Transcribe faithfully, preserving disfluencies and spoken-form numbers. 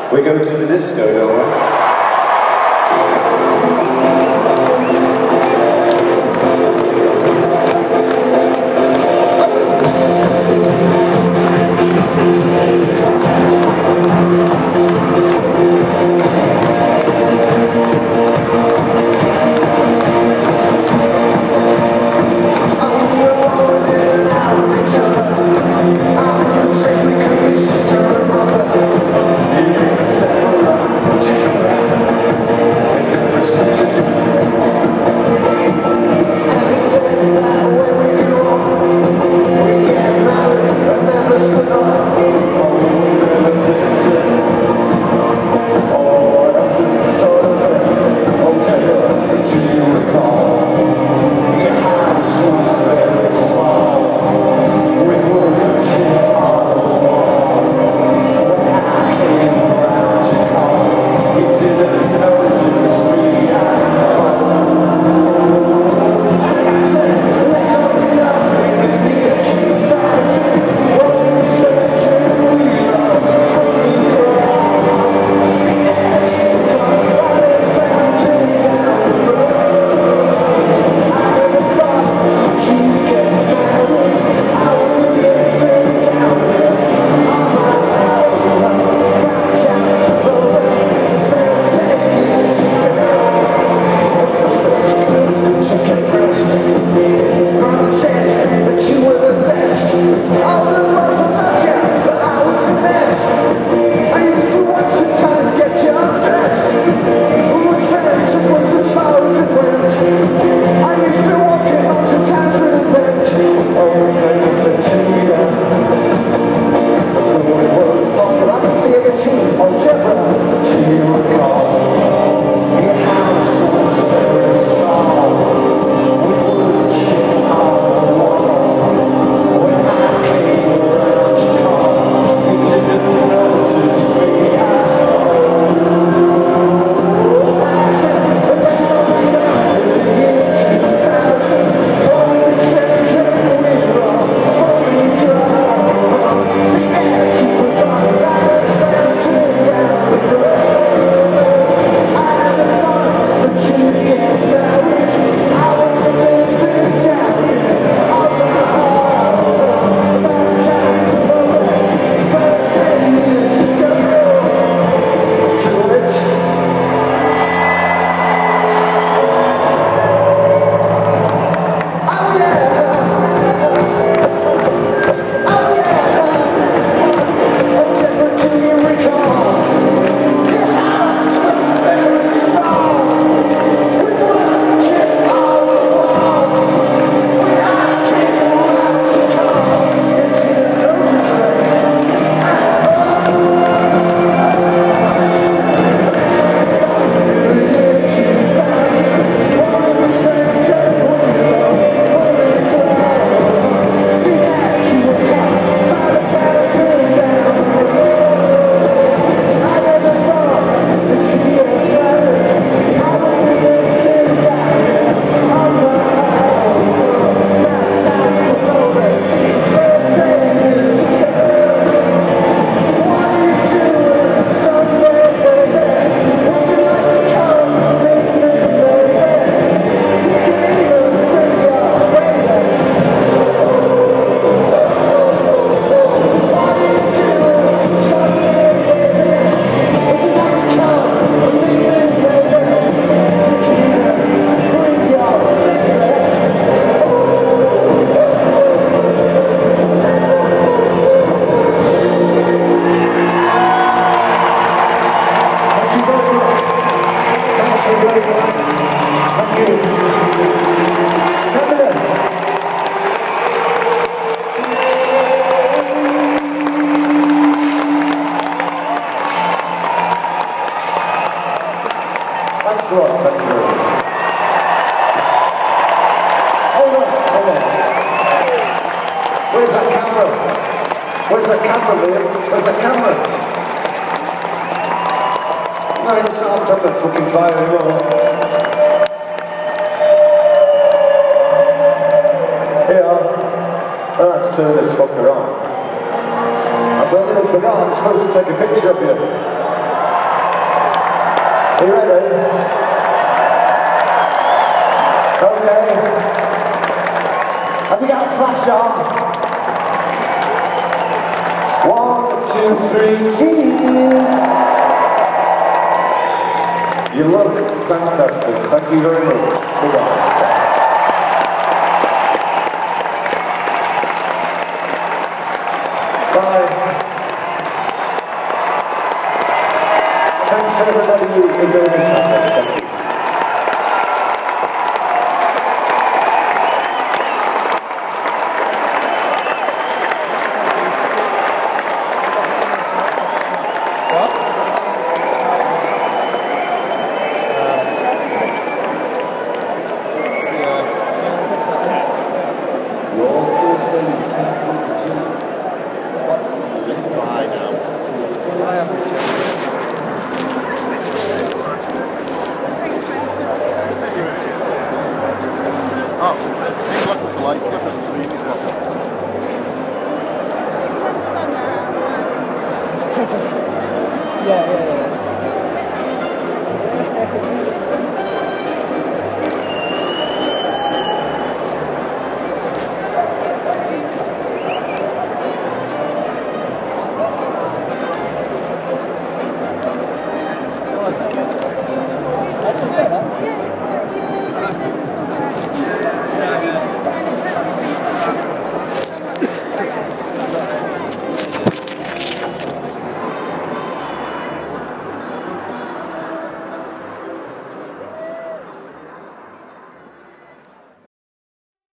We go to the disco, don't we? Thanks a lot, thank you very much. Hold on, hold on. Where's that camera? Where's that camera, Liam? Where's that camera? No, it's not up that fucking fire anymore. Here, I'll have to turn this fucker on. I've only forgot I'm supposed to take a picture of you. Are you ready? Okay. Have you got a flash on? One, two, three, cheese! You look fantastic. Thank you very much. Goodbye. Bye. Thanks to everybody who made this happen. Thank you. You also say you can't put the G. I know. I have Oh, big luck with the light tip and the previous one. Yeah, yeah, yeah.